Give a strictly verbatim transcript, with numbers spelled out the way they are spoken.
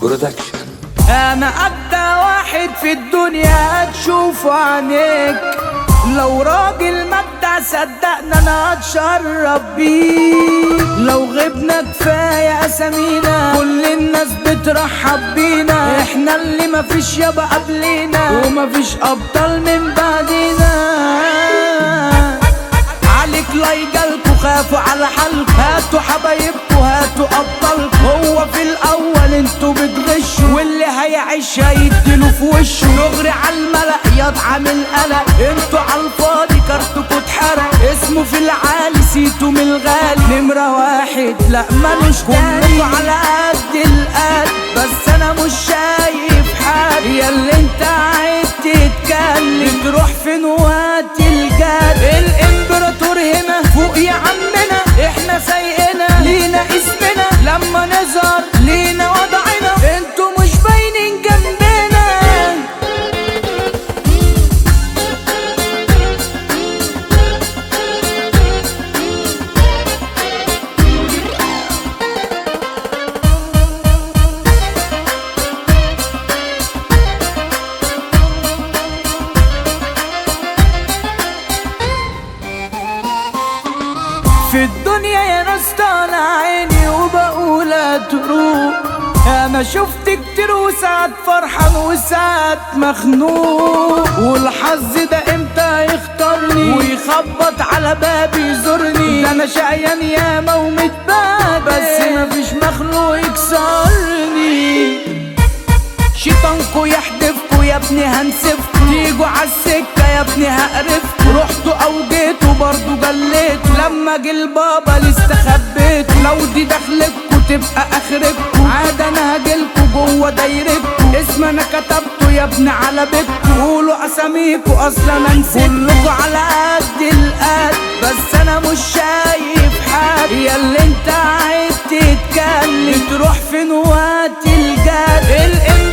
برودكشن. انا اجدع واحد في الدنيا هتشوفه عينيك، لو راجل مجدع صدقنا انا هتشرب بيه، لو غبنا كفايه اسامينا كل الناس بترحب بينا، احنا اللي مفيش يابا قبلينا ومفيش ابطال من بعدينا. عليك لايجالكوا خافوا على حالكوا، هاتوا حبايبكوا هاتوا ابطالكوا، هو في الاول انتوا بتغشوا واللي هيعيش هيديله في وشه، دغري عالملأ ياض عامل قلق، انتوا عالفاضي كارتكوا اتحرق، اسمه في العالي سيتو من الغالي، نمرة واحد لا مالوش تاني، على قد القد بس انا مش شايف حد، يا اللي انت عايز تتكلم تروح فين وقت الجد، الامبراطور هنا فوق يا عمنا، احنا سايقنا لينا اسمنا، لما نظهر لينا وضعنا انتوا مش باينين جنبنا. في الدنيا يا ناس طالع عيني وبقول هتروح، انا شفت كتير وساعات فرحان وساعات مخنوق، والحظ ده امتى يختارني ويخبط على بابي يزورني، ده انا شقيان ياما ومتبهدل بس مفيش مخلوق يكسرني، شيطانكو يحدفكو يا ابني هنسفكو، تيجوا عالسكة يا ابني هقرفكو، رحتوا او جيتوا برضو جليتوا، لما جه البابا لسه خبيتوا، لو دي دخلتكو تبقى اخرتكو، عاد انا هجيلكو جوه دايرتكو، اسم انا كتبته يا ابني على بيتكو، قولوا اساميكو اصلا انا نسيت، كلكو على قد القد بس انا مش شايف حد، يا اللي انت عايز تتكلم تروح فين وقت الجد،